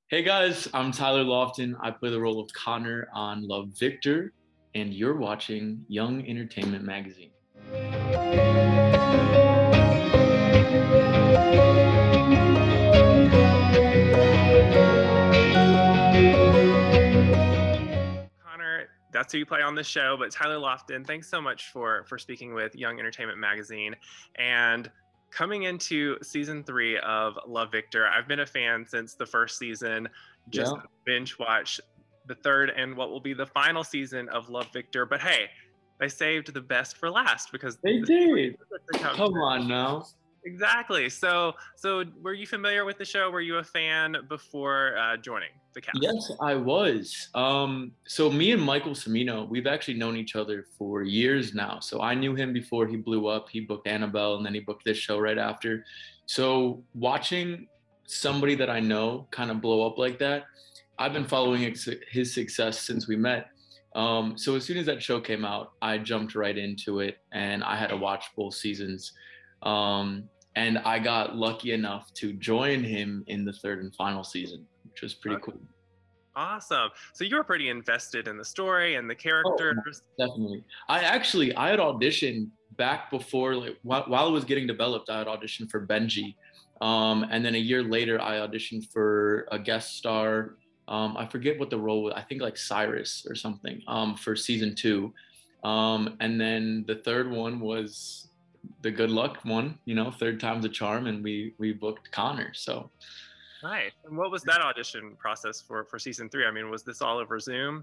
Hey guys, I'm Tyler Lofton. I play the role of Connor on Love Victor, and you're watching Young Entertainment Magazine. Connor, that's who you play on the show, but Tyler Lofton, thanks so much for speaking with Young Entertainment Magazine. And coming into season 3 of Love Victor, I've been a fan since the first season, just Yeah, binge watch the third and what will be the final season of Love Victor. But hey, they saved the best for last because they the did. season comes. Come on now. Exactly. So were you familiar with the show? Were you a fan before joining the cast? Yes, I was. So me and Michael Cimino, we've actually known each other for years now. So I knew him before he blew up. He booked Annabelle, and then he booked this show right after. So watching somebody that I know kind of blow up like that, I've been following his success since we met. So as soon as that show came out, I jumped right into it, and I had to watch both seasons. And I got lucky enough to join him in the third and final season, which was pretty cool. Awesome. So you were pretty invested in the story and the Oh, characters. definitely. I had auditioned back before, like while it was getting developed. I had auditioned for Benji, and then a year later, I auditioned for a guest star. I forget what the role was. I think like Cyrus or something. For season two, and then the third one was the good luck one. You know, third time's a charm, and we booked Connor. So Nice. And what was that audition process for season 3? I mean, was this all over Zoom?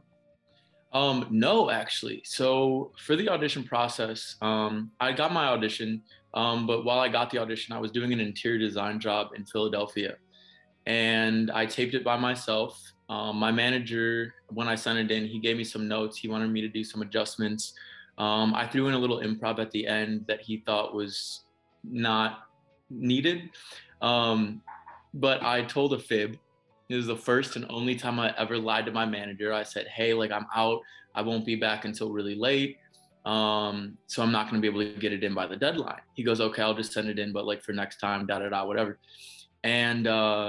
No, actually. So for the audition process, I got my audition, but while I got the audition, I was doing an interior design job in Philadelphia, and I taped it by myself. My manager, when I sent it in, he gave me some notes. He wanted me to do some adjustments. I threw in a little improv at the end that he thought was not needed. Um, but I told a fib. It was the first and only time I ever lied to my manager. I said, "Hey, like I'm out. I won't be back until really late. So I'm not going to be able to get it in by the deadline." He goes, "Okay, I'll just send it in, but like for next time, da da da, whatever." And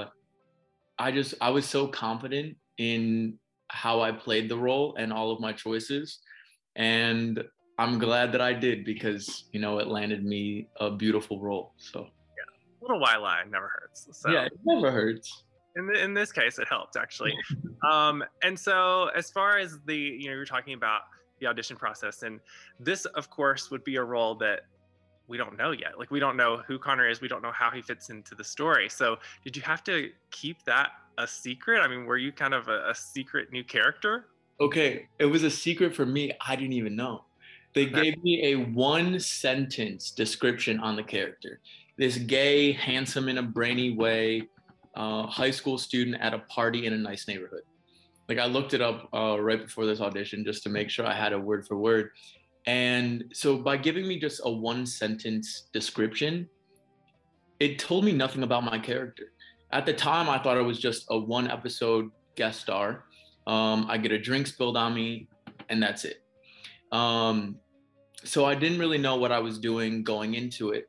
I was so confident in how I played the role and all of my choices, and I'm glad that I did because it landed me a beautiful role. So A little white lie never hurts. yeah, So it never hurts. in this case, it helped actually. And so as far as you're talking about the audition process, and this, of course, would be a role that we don't know yet. Like we don't know who Connor is. We don't know how he fits into the story. So did you have to keep that a secret? I mean, were you kind of a secret new character? Okay, it was a secret for me. I didn't even know. They Okay. gave me a one sentence description on the character. This gay, handsome in a brainy way, high school student at a party in a nice neighborhood. Like I looked it up right before this audition just to make sure I had a word for word. And so by giving me just a one sentence description, it told me nothing about my character. At the time, I thought it was just a one episode guest star. I get a drink spilled on me, and that's it. Um, so I didn't really know what I was doing going into it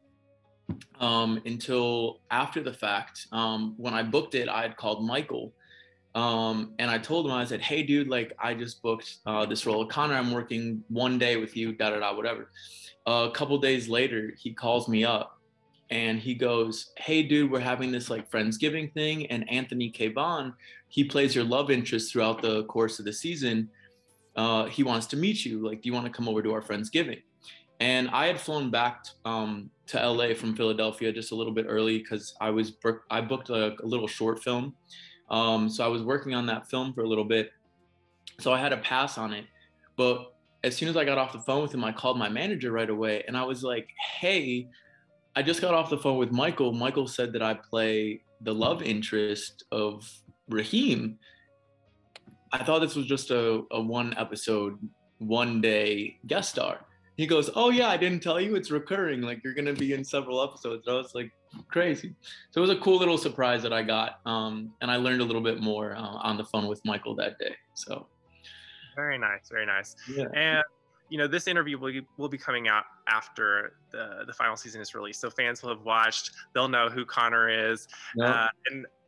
until after the fact. When I booked it, I had called Michael, and I told him, I said, "Hey, dude, like I just booked this role of Connor. I'm working one day with you, da da da, whatever." A couple days later, he calls me up and he goes, "Hey, dude, we're having this like Friendsgiving thing, and Anthony K. Bond, he plays your love interest throughout the course of the season. He wants to meet you. Like, do you want to come over to our Friendsgiving?" And I had flown back to LA from Philadelphia just a little bit early because I booked a little short film. So I was working on that film for a little bit. So I had a pass on it. But as soon as I got off the phone with him, I called my manager right away and I was like, "Hey, I just got off the phone with Michael. Michael said that I play the love interest of Raheem. I thought this was just a one episode, one day guest star." He goes, "Oh yeah, I didn't tell you, it's recurring. Like you're gonna be in several episodes." And I was like, crazy. So it was a cool little surprise that I got, and I learned a little bit more on the phone with Michael that day. So Very nice, very nice. yeah, And this interview will be coming out after the final season is released, so fans will have watched. They'll know who Connor is, yeah. and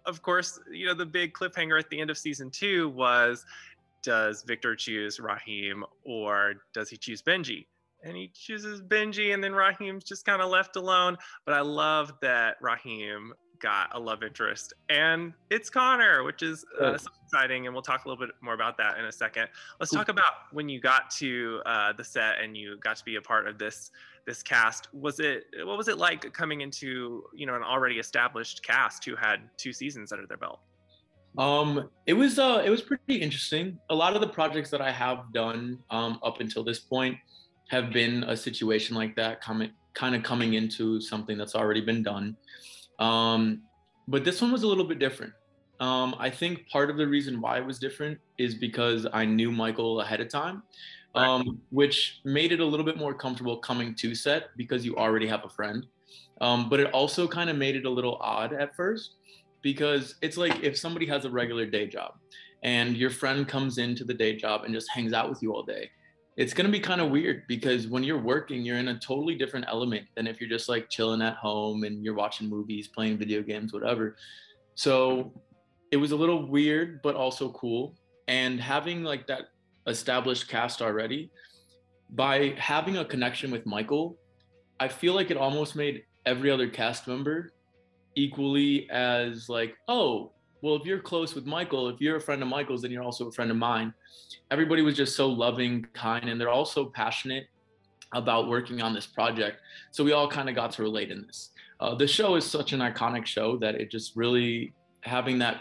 of course, the big cliffhanger at the end of season 2 was, does Victor choose Raheem or does he choose Benji? And he chooses Benji, and then Raheem's just kind of left alone. But I love that Raheem got a love interest, and it's Connor, which is so exciting, and we'll talk a little bit more about that in a second. Let's talk about when you got to the set and you got to be a part of this cast. What was it like coming into an already established cast who had 2 seasons under their belt? It was pretty interesting. A lot of the projects that I have done up until this point have been a situation like that, coming into something that's already been done. But this one was a little bit different. I think part of the reason why it was different is because I knew Michael ahead of time, which made it a little bit more comfortable coming to set because you already have a friend. But it also kind of made it a little odd at first, because it's like if somebody has a regular day job and your friend comes into the day job and just hangs out with you all day, it's going to be kind of weird, because when you're working, you're in a totally different element than if you're just like chilling at home and you're watching movies, playing video games, whatever. So it was a little weird, but also cool. And having like that established cast already, by having a connection with Michael, I feel like it almost made every other cast member equally as like, oh, well, if you're close with Michael, if you're a friend of Michael's, then you're also a friend of mine. Everybody was just so loving, kind, and they're all so passionate about working on this project. So we all kind of got to relate in this. The show is such an iconic show that it just really having that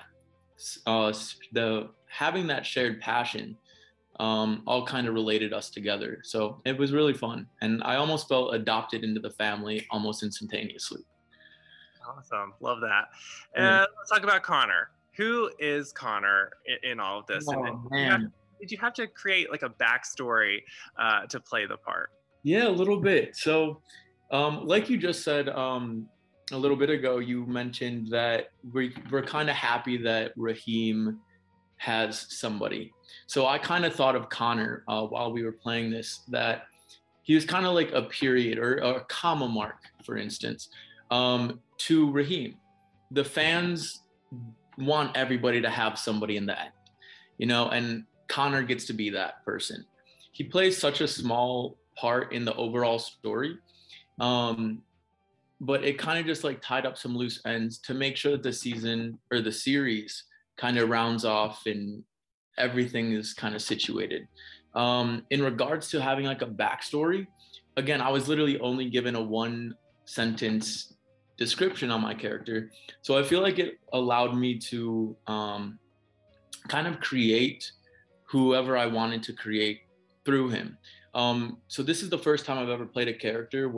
shared passion all kind of related us together. So it was really fun, and I almost felt adopted into the family almost instantaneously. Awesome. Love that. Let's talk about Connor. Who is Connor in all of this? Oh, man. Did you have to create like a backstory to play the part? Yeah, a little bit. So like you just said a little bit ago, you mentioned that we're kind of happy that Raheem has somebody. So I kind of thought of Connor while we were playing this, that he was kind of like a period or a comma mark, for instance, to Raheem. The fans want everybody to have somebody in the end, and Connor gets to be that person. He plays such a small part in the overall story, but it kind of just like tied up some loose ends to make sure that the season or the series kind of rounds off and everything is kind of situated. In regards to having like a backstory, again, I was literally only given a 1-sentence description on my character. So I feel like it allowed me to kind of create whoever I wanted to create through him. So this is the first time I've ever played a character.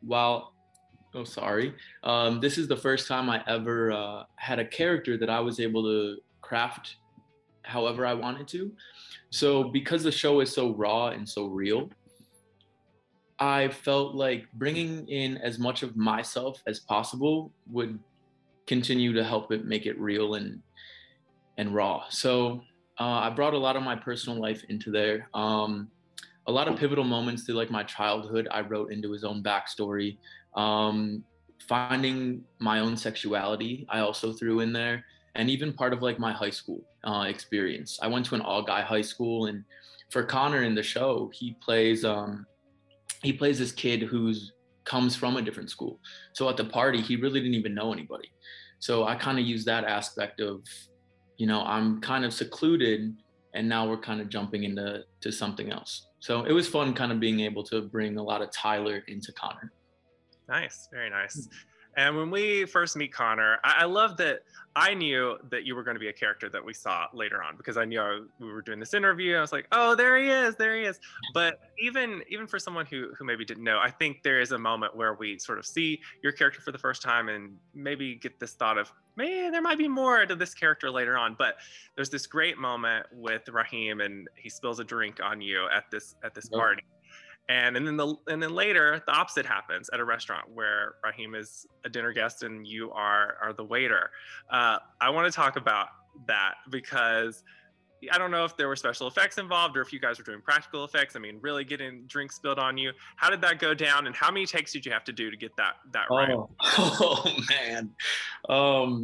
This is the first time I ever had a character that I was able to craft however I wanted to. So because the show is so raw and so real, I felt like bringing in as much of myself as possible would continue to help it make it real and raw. So I brought a lot of my personal life into there. A lot of pivotal moments through like my childhood, I wrote into his own backstory. Finding my own sexuality, I also threw in there, and even part of like my high school experience. I went to an all-guy high school, and for Connor in the show, he plays this kid who's comes from a different school. So at the party, he really didn't even know anybody. So I kind of used that aspect of, I'm kind of secluded, and now we're kind of jumping into something else. So it was fun kind of being able to bring a lot of Tyler into Connor. Nice, very nice. And when we first meet Connor, I love that I knew that you were going to be a character that we saw later on, because I knew we were doing this interview. I was like, oh, there he is. But even for someone who maybe didn't know, I think there is a moment where we sort of see your character for the first time and maybe get this thought of, man, there might be more to this character later on. But there's this great moment with Raheem, and he spills a drink on you at this party. And then later, the opposite happens at a restaurant where Raheem is a dinner guest and you are the waiter. I want to talk about that because I don't know if there were special effects involved or if you guys were doing practical effects. I mean, really getting drinks spilled on you. How did that go down, and how many takes did you have to do to get that right? Oh man.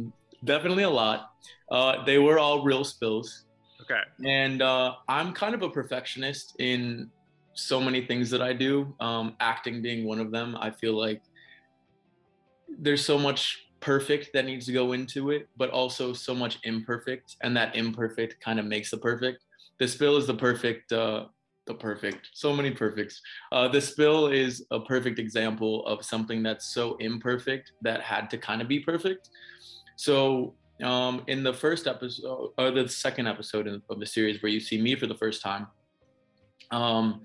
Definitely a lot. They were all real spills. Okay. And I'm kind of a perfectionist in so many things that I do, acting being one of them. I feel like there's so much perfect that needs to go into it, but also so much imperfect, and that imperfect kind of makes the perfect. The spill is the perfect, so many perfects. The spill is a perfect example of something that's so imperfect that had to kind of be perfect. So in the first episode, or the second episode of the series where you see me for the first time, um,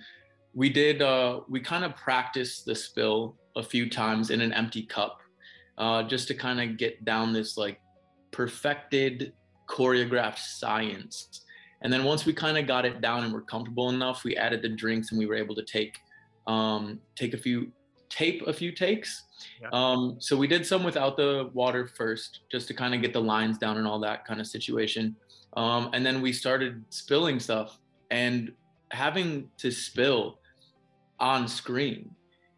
we kind of practiced the spill a few times in an empty cup, just to kind of get down this like perfected choreographed science. And then once we kind of got it down and we're comfortable enough, we added the drinks and we were able to tape a few takes. Yeah. So we did some without the water first, just to kind of get the lines down and all that kind of situation. And then we started spilling stuff, and having to spill on screen,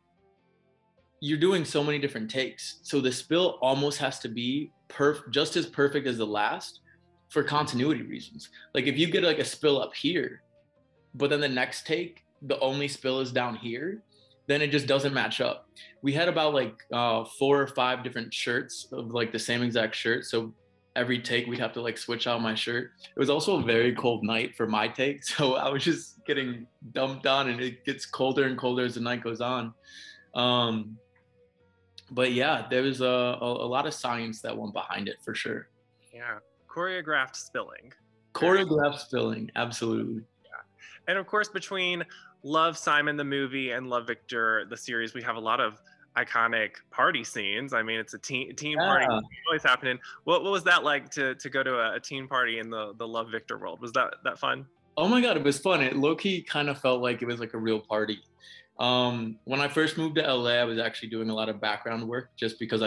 you're doing so many different takes. So the spill almost has to be just as perfect as the last, for continuity reasons. Like if you get like a spill up here, but then the next take, the only spill is down here, then it just doesn't match up. We had about like 4 or 5 different shirts of like the same exact shirt. So every take we'd have to like switch out my shirt. It was also a very cold night for my take. So I was just getting dumped on, and it gets colder and colder as the night goes on. Um, but yeah, there was a lot of science that went behind it for sure. Yeah. Choreographed spilling. Choreographed spilling, absolutely. And of course, between Love, Simon the movie and Love, Victor the series, we have a lot of iconic party scenes. I mean, it's a teen party Yeah. always happening. What was that like to go to a teen party in the Love, Victor world? Was that fun? Oh my God, it was fun. It low key kind of felt like it was like a real party. When I first moved to LA, I was actually doing a lot of background work just because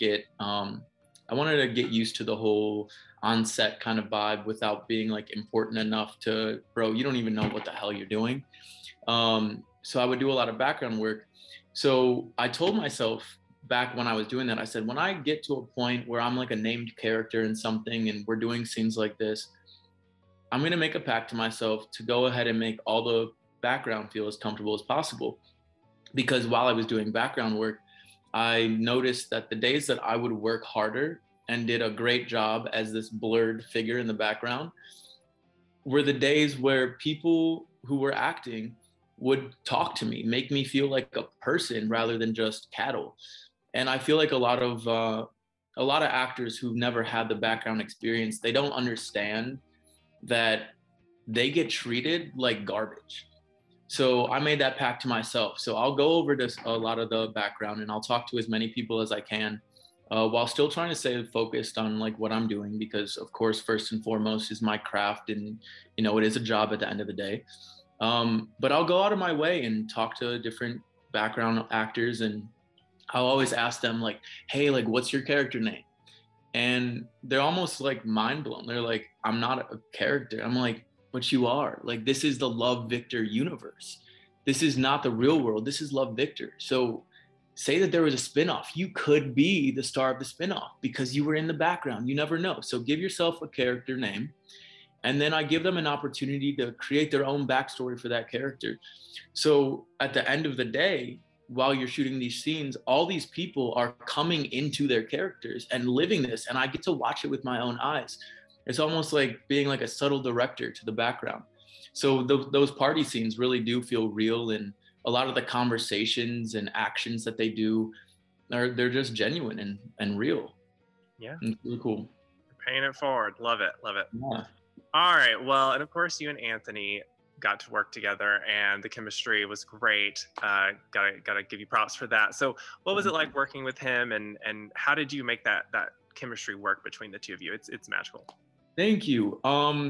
I wanted to get used to the whole on set kind of vibe without being like important enough to, bro, you don't even know what the hell you're doing. So I would do a lot of background work. So I told myself back when I was doing that, I said, when I get to a point where I'm like a named character in something and we're doing scenes like this, I'm going to make a pact to myself to go ahead and make all the background feel as comfortable as possible. Because while I was doing background work, I noticed that the days that I would work harder and did a great job as this blurred figure in the background were the days where people who were acting would talk to me, make me feel like a person rather than just cattle. And I feel like a lot of actors who've never had the background experience, they don't understand that they get treated like garbage. So I made that pact to myself. So I'll go over this a lot of the background and I'll talk to as many people as I can, while still trying to stay focused on like what I'm doing, because of course, first and foremost is my craft, and you know it is a job at the end of the day. But I'll go out of my way and talk to different background actors, and I'll always ask them like, "Hey, like, what's your character name?" And they're almost like mind blown. They're like, I'm not a character. I'm like, but you are. Like, this is the Love Victor universe. This is not the real world. This is Love Victor. So say that there was a spinoff. You could be the star of the spinoff because you were in the background. You never know. So give yourself a character name. And then I give them an opportunity to create their own backstory for that character. So at the end of the day, while you're shooting these scenes, all these people are coming into their characters and living this, and I get to watch it with my own eyes. It's almost like being like a subtle director to the background. So those party scenes really do feel real, and a lot of the conversations and actions that they do they're just genuine and real. Yeah. And it's really cool. Paying it forward. Love it. Love it. Yeah. All right. Well, and of course, you and Anthony got to work together, and the chemistry was great. Gotta give you props for that. So, what was it like working with him, and how did you make that chemistry work between the two of you? It's magical. Thank you.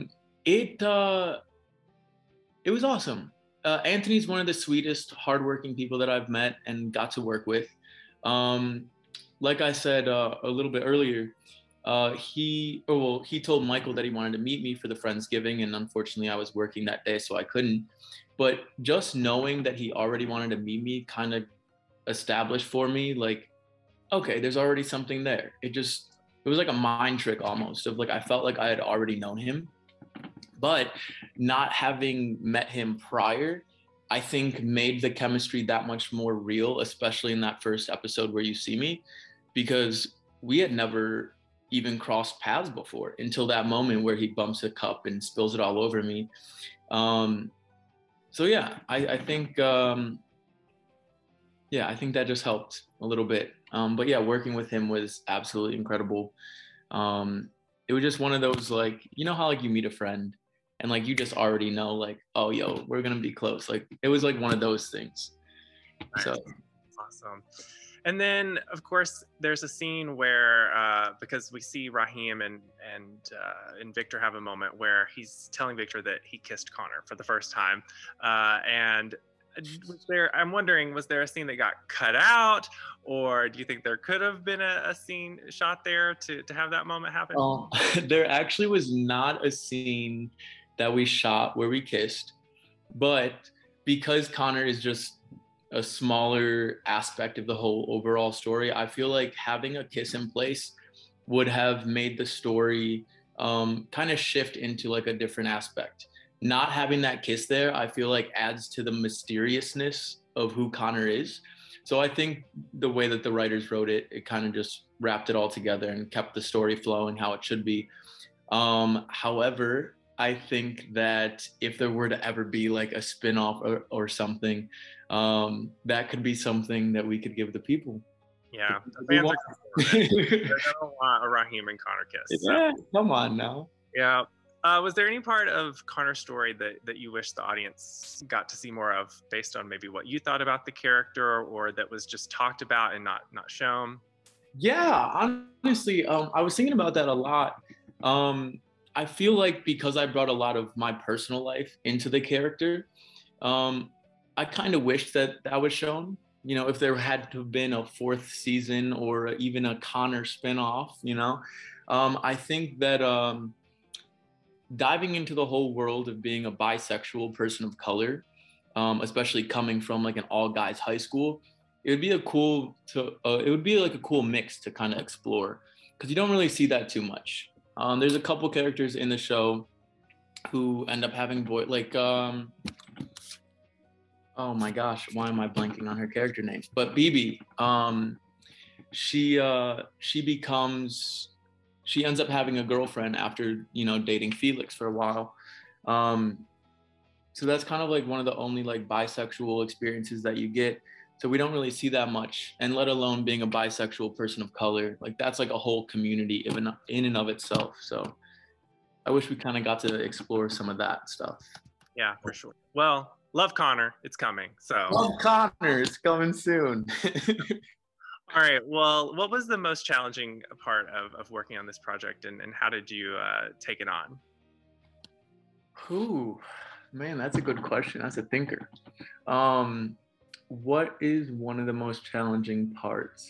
It was awesome. Anthony's one of the sweetest, hardworking people that I've met and got to work with. Um, like I said a little bit earlier, he told Michael that he wanted to meet me for the Friendsgiving, and unfortunately I was working that day, so I couldn't. But just knowing that he already wanted to meet me kind of established for me, like, okay, there's already something there. It it was like a mind trick almost of like, I felt like I had already known him, but not having met him prior, I think made the chemistry that much more real, especially in that first episode where you see me, because we had never even crossed paths before until that moment where he bumps a cup and spills it all over me. So yeah, I think I think that just helped a little bit. But yeah, working with him was absolutely incredible. It was just one of those, like, you know how like you meet a friend and like you just already know like, oh yo, we're gonna be close. Like it was like one of those things. Nice. So Awesome. And then, of course, there's a scene where, because we see Raheem and Victor have a moment where he's telling Victor that he kissed Connor for the first time, and I'm wondering, was there a scene that got cut out, or do you think there could have been a scene shot there to have that moment happen? There actually was not a scene that we shot where we kissed, but because Connor is just a smaller aspect of the whole overall story, I feel like having a kiss in place would have made the story kind of shift into like a different aspect. Not having that kiss there, I feel like adds to the mysteriousness of who Connor is. So I think the way that the writers wrote it, it kind of just wrapped it all together and kept the story flowing how it should be. However, I think that if there were to ever be like a spin-off or something, that could be something that we could give the people. Yeah, the fans are I don't want a Raheem and Connor kiss. So. Yeah, come on now. Yeah. Was there any part of Connor's story that you wish the audience got to see more of, based on maybe what you thought about the character, or that was just talked about and not shown? Yeah, honestly, I was thinking about that a lot. I feel like because I brought a lot of my personal life into the character, I kind of wish that that was shown. You know, if there had to have been a fourth season or even a Connor spinoff, you know, I think that diving into the whole world of being a bisexual person of color, especially coming from like an all guys high school, it would be a cool mix to kind of explore, because you don't really see that too much. There's a couple characters in the show who end up having oh my gosh, why am I blanking on her character name? But BB, she ends up having a girlfriend after, you know, dating Felix for a while. So that's kind of like one of the only like bisexual experiences that you get. So we don't really see that much, and let alone being a bisexual person of color, like that's like a whole community in and of itself. So I wish we kind of got to explore some of that stuff. Yeah, for sure. Well, love Connor, it's coming. So love Connor, it's coming soon. All right. Well, what was the most challenging part of working on this project, and how did you take it on? Ooh, man, that's a good question. That's a thinker. What is one of the most challenging parts?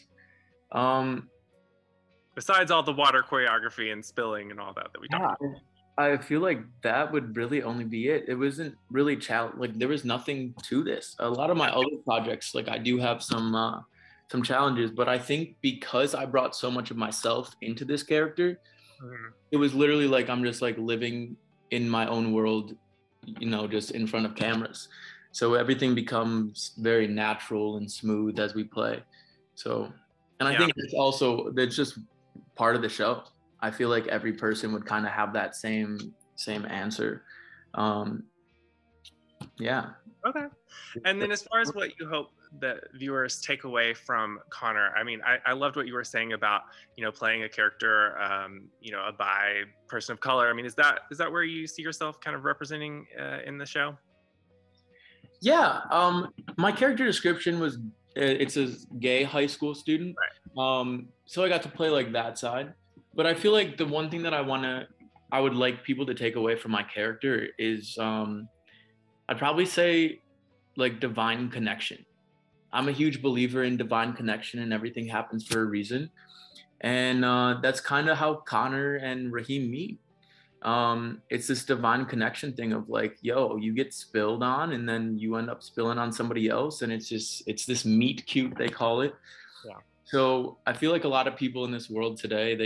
Besides all the water choreography and spilling and all that we talked about. I feel like that would really only be it. It wasn't really like there was nothing to this. A lot of my other projects, like I do have some challenges, but I think because I brought so much of myself into this character, it was literally like I'm just like living in my own world, you know, just in front of cameras. So everything becomes very natural and smooth as we play. So, and I think that's just part of the show. I feel like every person would kind of have that same answer. Yeah. Okay. And then as far as what you hope that viewers take away from Connor, I mean, I loved what you were saying about, you know, playing a character, you know, a bi person of color. I mean, is that where you see yourself kind of representing in the show? Yeah. My character description was, it's a gay high school student. Right. So I got to play like that side, but I feel like the one thing that I would like people to take away from my character is, I'd probably say like divine connection. I'm a huge believer in divine connection, and everything happens for a reason. And that's kind of how Connor and Raheem meet. It's this divine connection thing of like, yo, you get spilled on and then you end up spilling on somebody else. And it's this meet cute, they call it. Yeah. So I feel like a lot of people in this world today, they get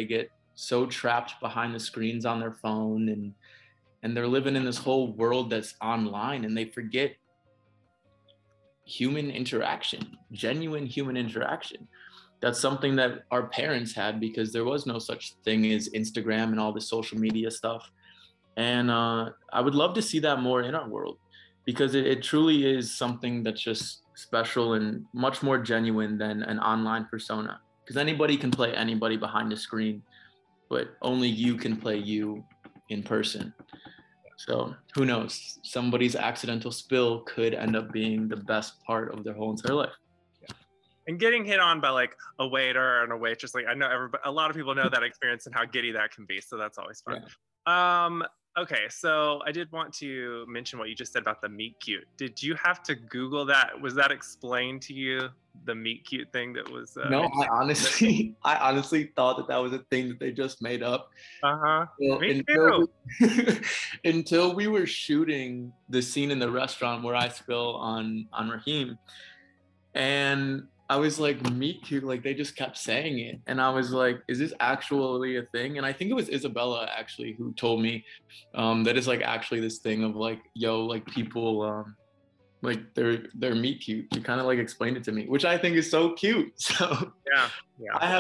so trapped behind the screens on their phone, and they're living in this whole world that's online, and they forget human interaction, genuine human interaction. That's something that our parents had, because there was no such thing as Instagram and all the social media stuff. And I would love to see that more in our world, because it truly is something that's just special and much more genuine than an online persona. Because anybody can play anybody behind the screen, but only you can play you in person. So who knows? Somebody's accidental spill could end up being the best part of their whole entire life. And getting hit on by like a waiter and a waitress, like I know everybody, a lot of people know that experience and how giddy that can be. So that's always fun. Yeah. Okay, so I did want to mention what you just said about the meet cute. Did you have to Google that? Was that explained to you, the meet cute thing that was? No, I honestly thought that was a thing that they just made up. Me too. Until we were shooting the scene in the restaurant where I spill on Raheem, and I was like, meet cute, like they just kept saying it. And I was like, is this actually a thing? And I think it was Isabella actually who told me that it's like actually this thing of like, yo, like people like they're meet cute. She kind of like explained it to me, which I think is so cute. So yeah.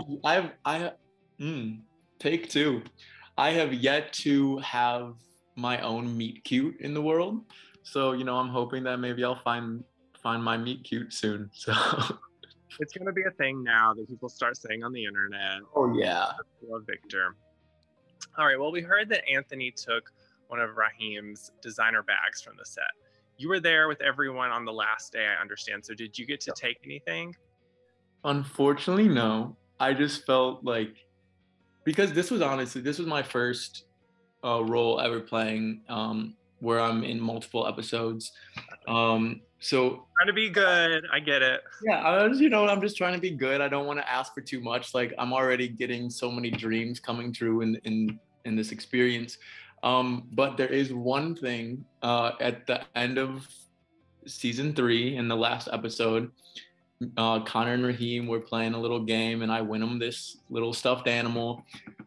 Take two. I have yet to have my own meet cute in the world. So, you know, I'm hoping that maybe I'll find my meet cute soon. So it's going to be a thing now that people start saying on the internet. Oh, yeah. Love Victor. All right. Well, we heard that Anthony took one of Raheem's designer bags from the set. You were there with everyone on the last day, I understand. So did you get to take anything? Unfortunately, no. I just felt like, because this was my first role ever playing, where I'm in multiple episodes. So trying to be good. I get it. Yeah, I'm just trying to be good. I don't want to ask for too much. Like, I'm already getting so many dreams coming true in this experience. But there is one thing at the end of season 3, in the last episode, Connor and Raheem were playing a little game, and I win them this little stuffed animal.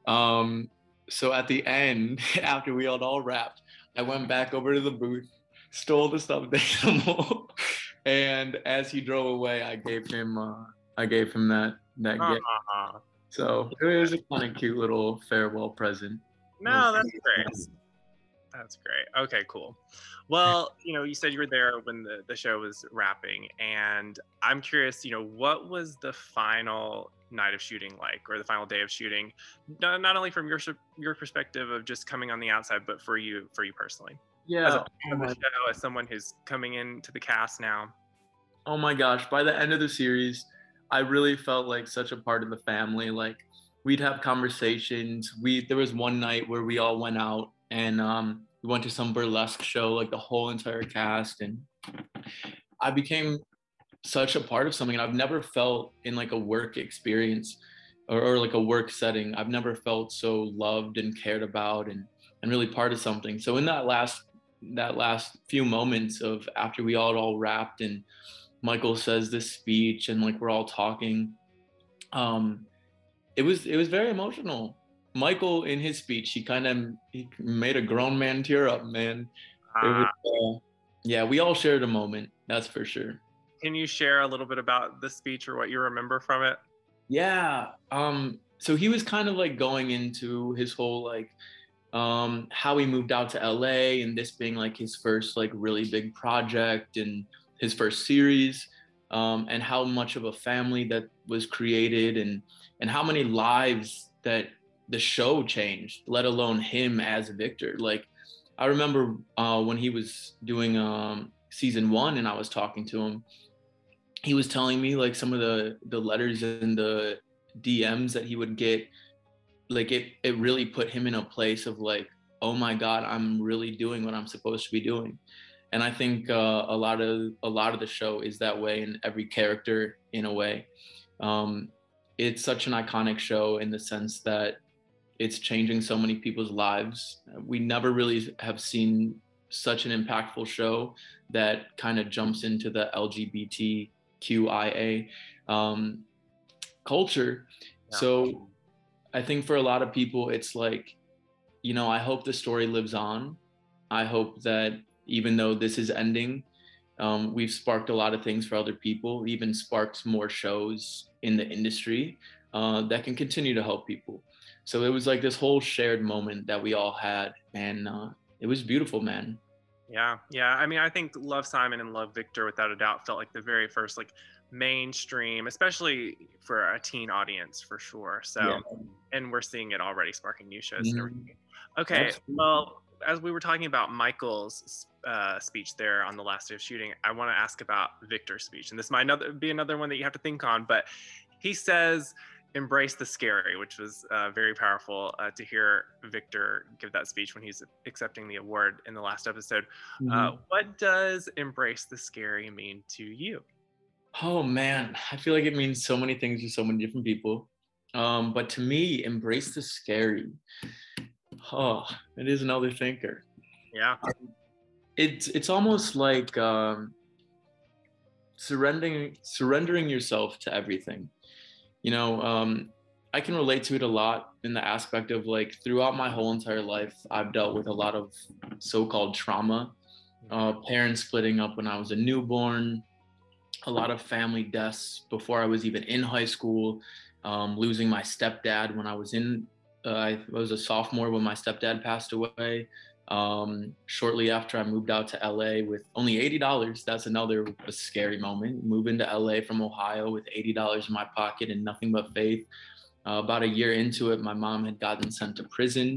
So at the end, after we had all wrapped, I went back over to the booth, stole the stuffed animal, and as he drove away, I gave him that gift. So it was a kind of cute little farewell present. No, that's great. That's great. Okay, cool. Well, you said you were there when the show was wrapping, and I'm curious, what was the final night of shooting like, or the final day of shooting, not only from your perspective of just coming on the outside, but for you personally? Yeah. As a fan of the show, as someone who's coming into the cast now. Oh my gosh, by the end of the series, I really felt like such a part of the family. Like, we'd have conversations. There was one night where we all went out and we went to some burlesque show, like the whole entire cast, and I became such a part of something. And I've never felt in like a work experience or like a work setting, I've never felt so loved and cared about and really part of something. So in that last few moments of after we all wrapped and Michael says this speech and like we're all talking, it was very emotional. Michael, in his speech, he made a grown man tear up, man. It was, yeah, we all shared a moment, that's for sure. Can you share a little bit about the speech or what you remember from it? Yeah. So he was kind of like going into his whole like how he moved out to LA and this being like his first like really big project and his first series, and how much of a family that was created and how many lives that the show changed, let alone him as Victor. Like, I remember when he was doing season 1 and I was talking to him, he was telling me like some of the letters and the DMs that he would get, like it really put him in a place of like, oh my God, I'm really doing what I'm supposed to be doing. And I think a lot of the show is that way, in every character in a way. It's such an iconic show in the sense that it's changing so many people's lives. We never really have seen such an impactful show that kind of jumps into the LGBTQIA culture. Yeah. So I think for a lot of people, it's like, I hope the story lives on. I hope that even though this is ending, we've sparked a lot of things for other people, even sparked more shows in the industry that can continue to help people. So it was like this whole shared moment that we all had, and it was beautiful, man. Yeah, yeah. I mean, I think Love Simon and Love Victor, without a doubt, felt like the very first like mainstream, especially for a teen audience, for sure. So, Yeah. and we're seeing it already, sparking new shows and Mhm. everything. Okay, Absolutely. well, as we were talking about Michael's speech there on the last day of shooting, I want to ask about Victor's speech, and this might be another one that you have to think on. But he says, "Embrace the scary," which was very powerful to hear Victor give that speech when he's accepting the award in the last episode. Mhm. What does "Embrace the scary" mean to you? Oh man, I feel like it means so many things to so many different people. But to me, embrace the scary. Oh, it is another thinker. Yeah, It's almost like surrendering yourself to everything. You know, I can relate to it a lot in the aspect of like throughout my whole entire life, I've dealt with a lot of so-called trauma. Parents splitting up when I was a newborn, a lot of family deaths before I was even in high school, losing my stepdad when I was a sophomore when my stepdad passed away. Shortly after I moved out to LA with only $80. That's another a scary moment. Moving to LA from Ohio with $80 in my pocket and nothing but faith. About a year into it, my mom had gotten sent to prison.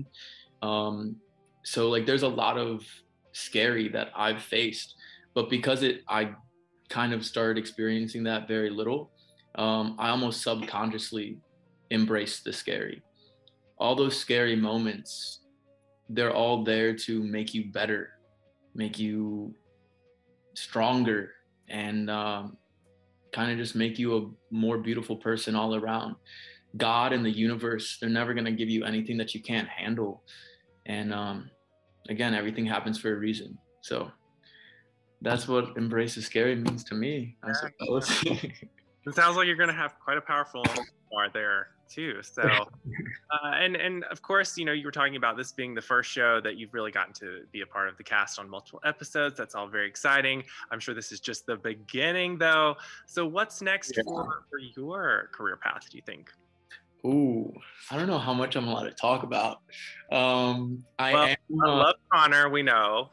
So like there's a lot of scary that I've faced, but because I kind of started experiencing that very little, I almost subconsciously embraced the scary. All those scary moments, they're all there to make you better, make you stronger, and kind of just make you a more beautiful person all around. God and the universe, they're never going to give you anything that you can't handle. And again, everything happens for a reason. So that's what embrace the scary means to me, I yeah. suppose. It sounds like you're going to have quite a powerful memoir there too. So, and of course, you were talking about this being the first show that you've really gotten to be a part of the cast on multiple episodes. That's all very exciting. I'm sure this is just the beginning, though. So, what's next Yeah. for your career path? Do you think? Ooh, I don't know how much I'm allowed to talk about. I Well, am I love Connor. We know.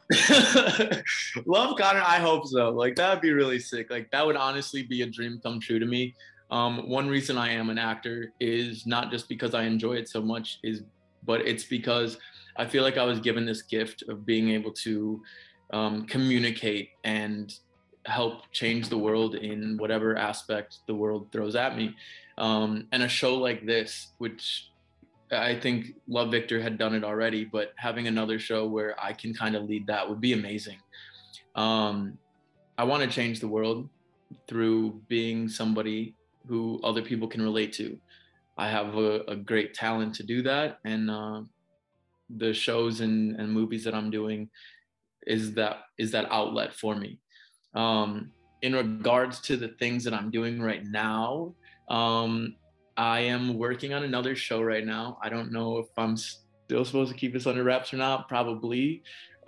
love Connor. I hope so. Like that would be really sick. Like that would honestly be a dream come true to me. One reason I am an actor is not just because I enjoy it so much, but it's because I feel like I was given this gift of being able to communicate and help change the world in whatever aspect the world throws at me. And a show like this, which I think Love Victor had done it already, but having another show where I can kind of lead that would be amazing. Um, I want to change the world through being somebody who other people can relate to. I have a great talent to do that, and the shows and movies that I'm doing is that outlet for me. In regards to the things that I'm doing right now, um, I am working on another show right now. I don't know if I'm still supposed to keep this under wraps or not. Probably,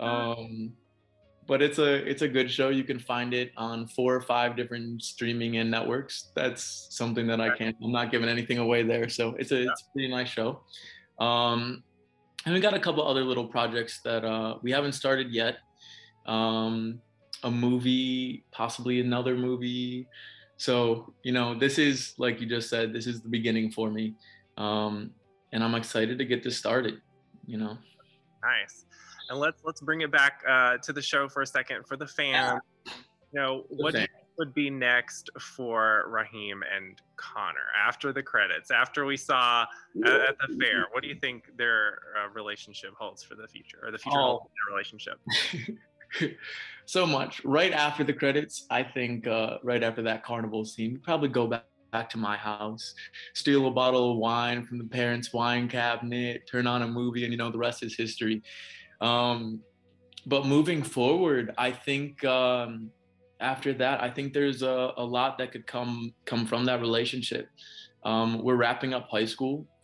but it's a good show. You can find it on 4 or 5 different streaming and networks. That's something that I'm not giving anything away there. So it's a pretty nice show. Um, and we got a couple other little projects that we haven't started yet. Um, a movie, possibly another movie. So, this is, like you just said, this is the beginning for me. And I'm excited to get this started, you know. Nice. And let's bring it back to the show for a second for the fans. What do you think would be next for Raheem and Connor after the credits, after we saw at the fair? What do you think their relationship holds for the future, or the future holds for their relationship? So much. Right after the credits, I think right after that carnival scene, we'd probably go back to my house, steal a bottle of wine from the parents' wine cabinet, turn on a movie, and the rest is history. But moving forward, I think after that, I think there's a lot that could come from that relationship. We're wrapping up high school.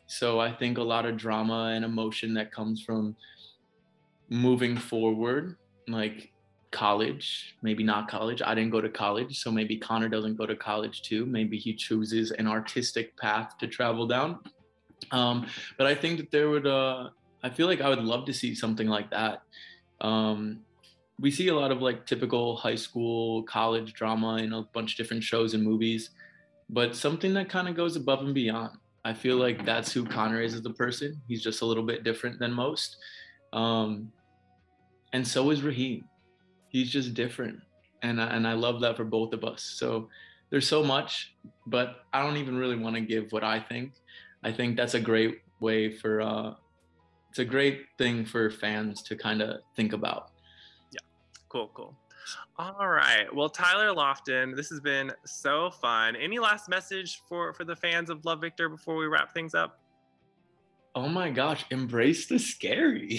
So I think a lot of drama and emotion that comes from moving forward, like college, maybe not college. I didn't go to college, so maybe Connor doesn't go to college too. Maybe he chooses an artistic path to travel down. But I think that I feel like I would love to see something like that. Um, we see a lot of like typical high school, college drama in a bunch of different shows and movies, but something that kind of goes above and beyond. I feel like that's who Connor is as a person. He's just a little bit different than most. Um, and so is Raheem. He's just different. And I love that for both of us. So there's so much, but I don't even really want to give what I think. I think that's a great way for, it's a great thing for fans to kind of think about. Yeah, cool. All right. Well, Tyler Lofton, this has been so fun. Any last message for the fans of Love Victor before we wrap things up? Oh my gosh, embrace the scary.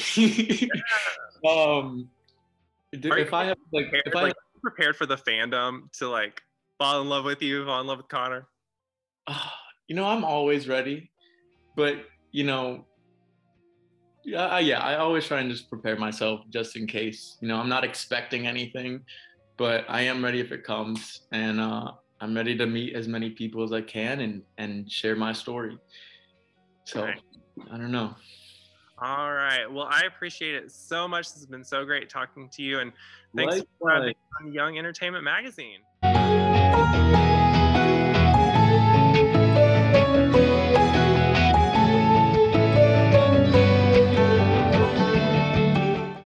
If I have like, if I prepared for the fandom to like fall in love with you, fall in love with Connor? I'm always ready, but yeah, I always try and just prepare myself just in case. I'm not expecting anything, but I am ready if it comes, and I'm ready to meet as many people as I can and share my story. So right. I don't know. All right. Well, I appreciate it so much. This has been so great talking to you, and thanks for being on Young Entertainment Magazine.